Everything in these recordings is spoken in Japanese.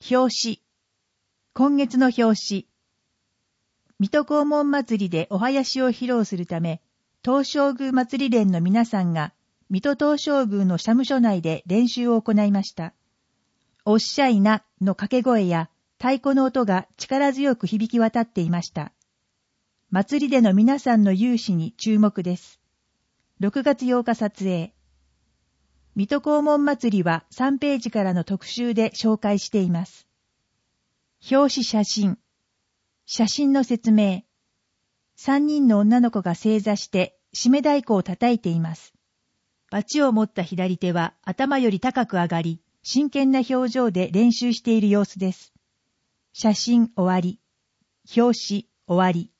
表紙。今月の表紙。水戸黄門祭りでお囃子を披露するため、東照宮祭り連の皆さんが、水戸東照宮の社務所内で練習を行いました。おっしゃいなの掛け声や太鼓の音が力強く響き渡っていました。祭りでの皆さんの勇姿に注目です。6月8日撮影。水戸黄門祭りは3ページからの特集で紹介しています。表紙写真。写真の説明。3人の女の子が正座して締め太鼓を叩いています。バチを持った左手は頭より高く上がり、真剣な表情で練習している様子です。写真終わり。表紙終わり。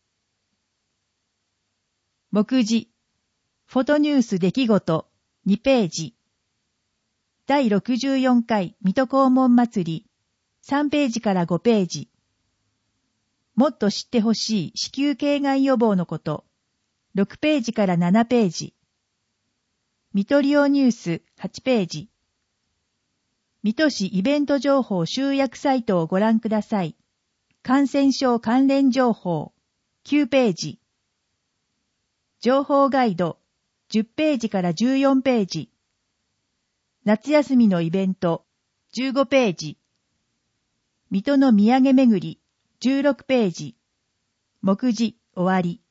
目次。フォトニュース出来事2ページ。第64回水戸黄門祭り3ページから5ページ。もっと知ってほしい子宮頸がん予防のこと6ページから7ページ。水戸リオニュース8ページ。水戸市イベント情報集約サイトをご覧ください。感染症関連情報9ページ。情報ガイド10ページから14ページ。夏休みのイベント15ページ。水戸の土産巡り16ページ。目次終わり。